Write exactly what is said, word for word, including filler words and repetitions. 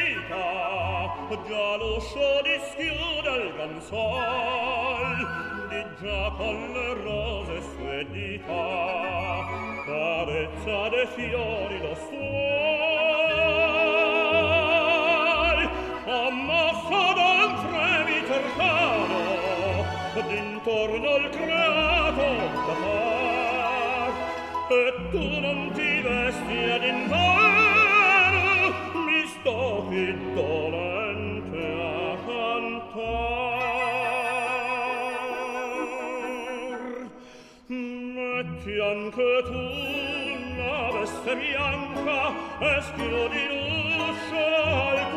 vita, già l'uscio dischiude il gansol, di già con le rose sue dita, carezza dei fiori lo stuol, ammosso d'un fremito arcano, d'intorno il creato da far, e tu non ti vesti ad inverno, mi sto qui dolente a cantar. Metti anche tu la veste bianca e schiudi l'uscio al